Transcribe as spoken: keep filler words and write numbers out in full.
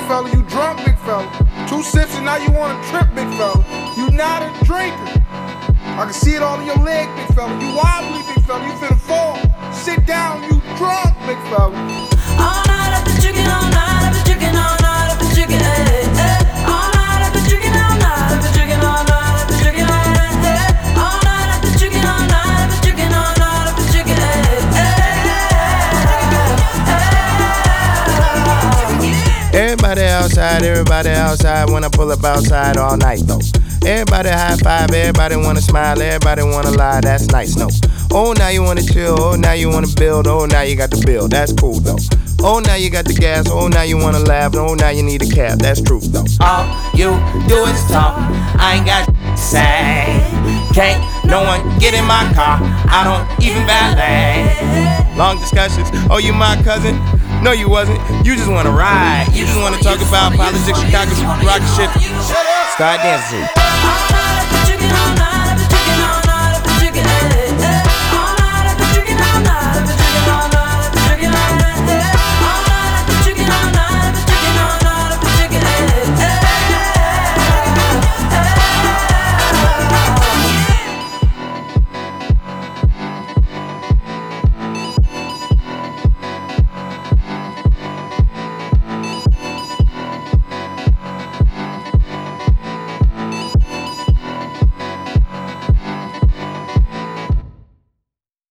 fella, you drunk, big fella. Two sips and now you on a trip, big fella. You not a drinker. I can see it all in your leg, big fella. You wobbly, big fella. You finna fall. Sit down, you drunk, big fella. All night I've been drinking, all night I've been drinking, all night I've been drinking, eh, eh. All night I've been drinking, all night I've been drinking, all night I've been drinking, eh, eh. All night I've been drinking, all night I've been drinking, all night I've been drinking, eh, eh. Everybody outside, everybody outside. When I pull up outside all night though. Everybody high five, everybody wanna smile, everybody wanna lie, that's nice, no. Oh, now you wanna chill, oh, now you wanna build, oh, now you got the bill, that's cool though. Oh, now you got the gas, oh, now you wanna laugh, oh, now you need a cab, that's true though. All you do is talk, I ain't got to say. Can't no one get in my car, I don't even valet. Long discussions, oh, you my cousin? No, you wasn't, you just wanna ride. You just wanna talk about politics, Chicago, rock shit. Start dancing.